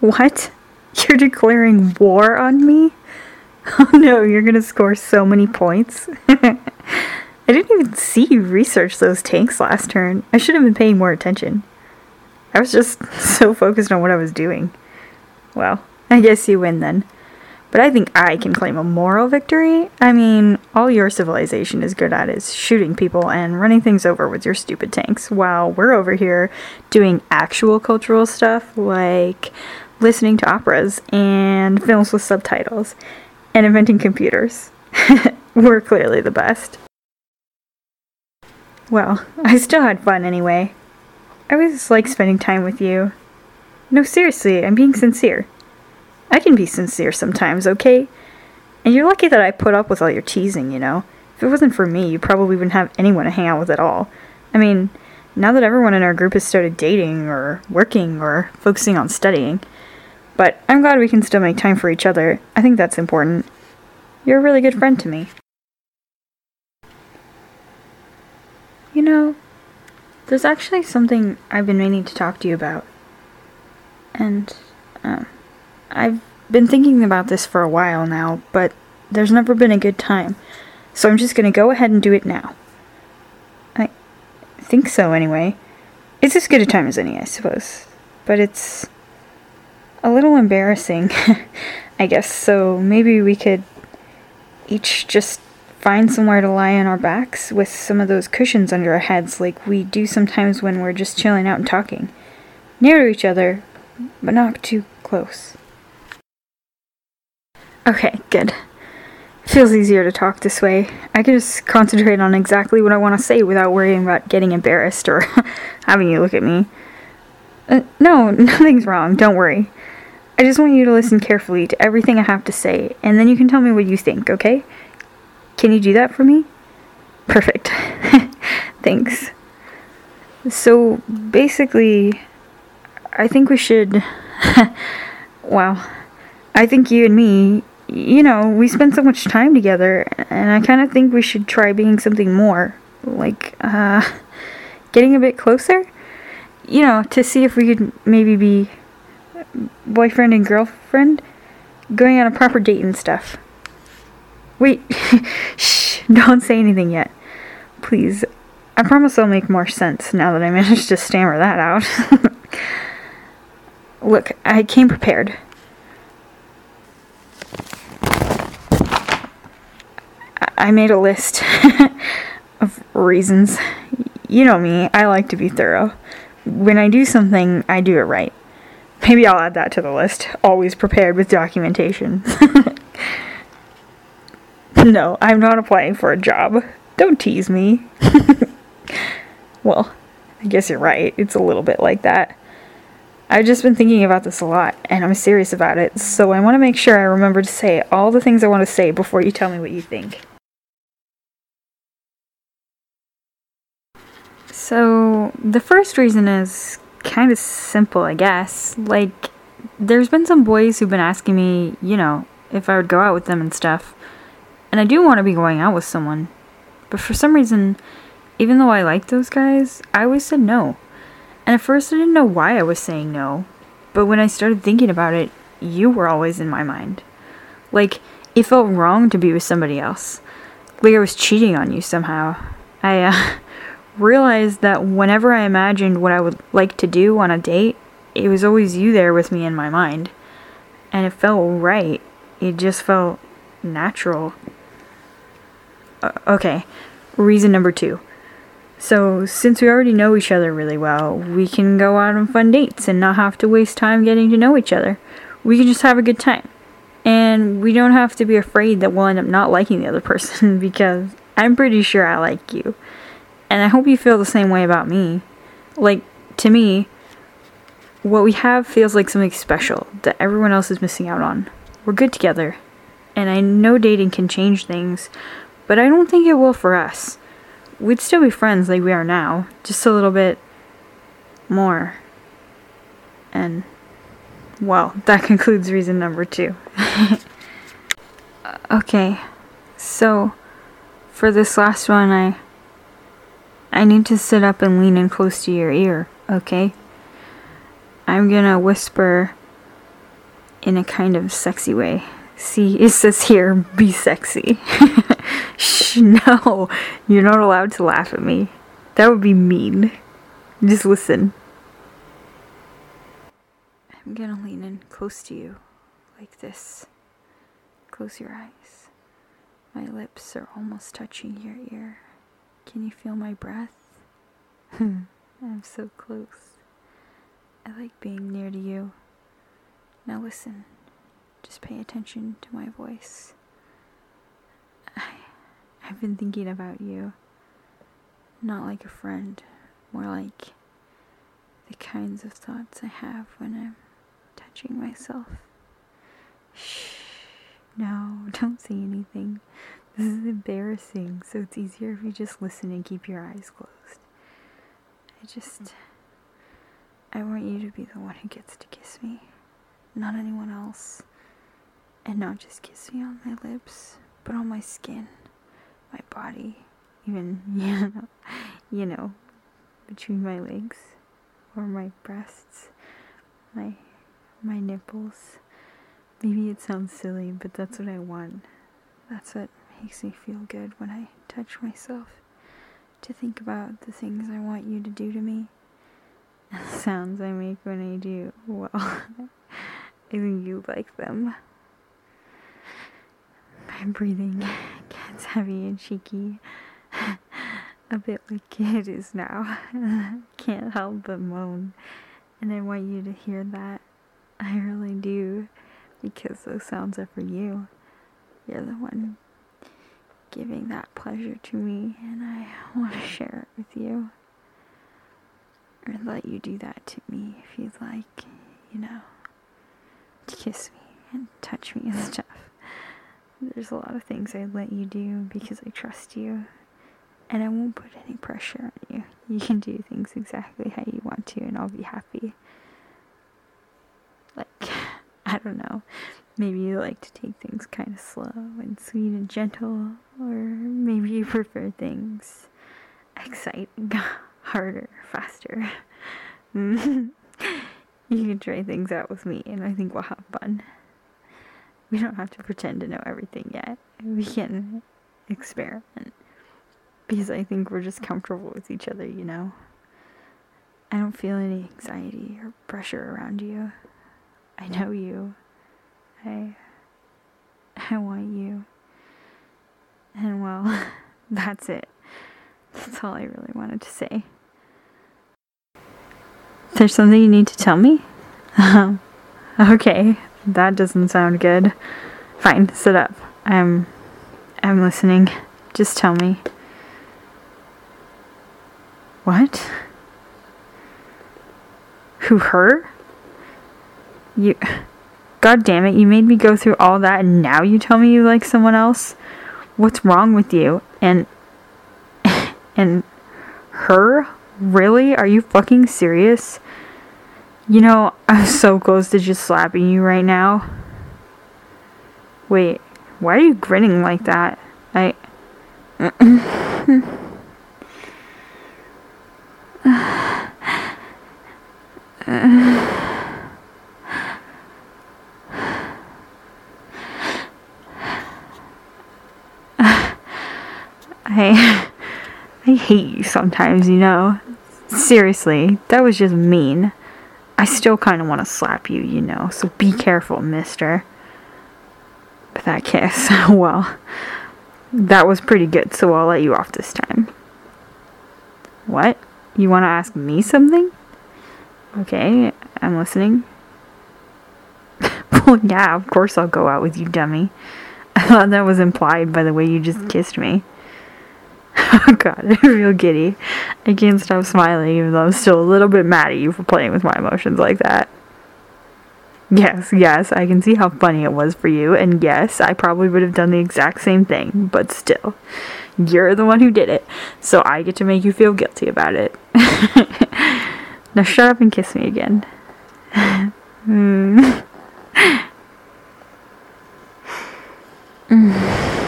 What? You're declaring war on me? Oh no, you're gonna score so many points. I didn't even see you research those tanks last turn. I should have been paying more attention. I was just so focused on what I was doing. Well, I guess you win then. But I think I can claim a moral victory. I mean, all your civilization is good at is shooting people and running things over with your stupid tanks, while we're over here doing actual cultural stuff like listening to operas and films with subtitles and inventing computers. We're clearly the best. Well, I still had fun anyway. I always like spending time with you. No, seriously, I'm being sincere. I can be sincere sometimes, okay? And you're lucky that I put up with all your teasing, you know? If it wasn't for me, you probably wouldn't have anyone to hang out with at all. I mean, now that everyone in our group has started dating, or working, or focusing on studying. But I'm glad we can still make time for each other. I think that's important. You're a really good friend to me. You know, there's actually something I've been meaning to talk to you about. And, I've been thinking about this for a while now, but there's never been a good time. So I'm just gonna go ahead and do it now. I think so, anyway. It's as good a time as any, I suppose. But it's a little embarrassing, I guess, so maybe we could each just find somewhere to lie on our backs with some of those cushions under our heads like we do sometimes when we're just chilling out and talking. Near to each other, but not too close. Okay, good. Feels easier to talk this way. I can just concentrate on exactly what I want to say without worrying about getting embarrassed or having you look at me. No, nothing's wrong, don't worry. I just want you to listen carefully to everything I have to say, and then you can tell me what you think, okay? Can you do that for me? Perfect. Thanks. So, basically, I think we should... Well, I think you and me... You know, we spend so much time together, and I kind of think we should try being something more. Like, getting a bit closer? You know, to see if we could maybe be boyfriend and girlfriend? Going on a proper date and stuff. Wait, shh, don't say anything yet. Please, I promise I'll make more sense now that I managed to stammer that out. Look, I came prepared. I made a list of reasons. You know me, I like to be thorough. When I do something, I do it right. Maybe I'll add that to the list. Always prepared with documentation. No, I'm not applying for a job. Don't tease me. Well, I guess you're right. It's a little bit like that. I've just been thinking about this a lot, and I'm serious about it, so I want to make sure I remember to say all the things I want to say before you tell me what you think. So, the first reason is kind of simple, I guess. Like, there's been some boys who've been asking me, you know, if I would go out with them and stuff. And I do want to be going out with someone. But for some reason, even though I like those guys, I always said no. And at first I didn't know why I was saying no. But when I started thinking about it, you were always in my mind. Like, it felt wrong to be with somebody else. Like I was cheating on you somehow. I realized that whenever I imagined what I would like to do on a date, it was always you there with me in my mind. And it felt right. It just felt natural. Okay, reason number 2. So, since we already know each other really well, we can go out on fun dates and not have to waste time getting to know each other. We can just have a good time. And we don't have to be afraid that we'll end up not liking the other person because I'm pretty sure I like you. And I hope you feel the same way about me. Like, to me, what we have feels like something special that everyone else is missing out on. We're good together. And I know dating can change things, but I don't think it will for us. We'd still be friends like we are now, just a little bit more. And, well, that concludes reason number 2. Okay, so, for this last one, I need to sit up and lean in close to your ear, okay? I'm gonna whisper in a kind of sexy way. See, it says here, be sexy. Shh, no, you're not allowed to laugh at me. That would be mean. Just listen. I'm gonna lean in close to you, like this. Close your eyes. My lips are almost touching your ear. Can you feel my breath? I'm so close. I like being near to you. Now listen. Just pay attention to my voice. I've been thinking about you. Not like a friend, more like the kinds of thoughts I have when I'm touching myself. Shh. No, don't say anything. This is embarrassing, so it's easier if you just listen and keep your eyes closed. I want you to be the one who gets to kiss me, not anyone else. And not just kiss me on my lips, but on my skin, my body, even, you know, between my legs, or my breasts, my nipples. Maybe it sounds silly, but that's what I want. That's what makes me feel good when I touch myself. To think about the things I want you to do to me. And the sounds I make when I do, well, I think you like them. My breathing gets heavy and cheeky. A bit like it is now. Can't help but moan. And I want you to hear that. I really do. Because those sounds are for you. You're the one giving that pleasure to me, and I want to share it with you. Or let you do that to me if you'd like, to kiss me and touch me and stuff. There's a lot of things I'd let you do because I trust you, and I won't put any pressure on you. You can do things exactly how you want to, and I'll be happy. Like, I don't know, maybe you like to take things kind of slow and sweet and gentle, or maybe you prefer things exciting, harder, faster. You can try things out with me, and I think we'll have fun. We don't have to pretend to know everything yet. We can experiment, because I think we're just comfortable with each other, I don't feel any anxiety or pressure around you. I know you. I want you. And well, that's it. That's all I really wanted to say. There's something you need to tell me? Okay, that doesn't sound good. Fine, sit up. I'm listening. Just tell me. What? Who, her? You, God damn it, you made me go through all that and now you tell me you like someone else? What's wrong with you? And her? Really? Are you fucking serious? I'm so close to just slapping you right now. Wait, why are you grinning like that? I hate you sometimes, Seriously, that was just mean. I still kind of want to slap you, so be careful, mister. But that kiss, well, that was pretty good, so I'll let you off this time. What? You want to ask me something? Okay, I'm listening. Well, yeah, of course I'll go out with you, dummy. I thought that was implied by the way you just kissed me. Oh god, I feel giddy. I can't stop smiling even though I'm still a little bit mad at you for playing with my emotions like that. Yes, I can see how funny it was for you, and yes, I probably would have done the exact same thing, but still, you're the one who did it, so I get to make you feel guilty about it. Now shut up and kiss me again. Mm.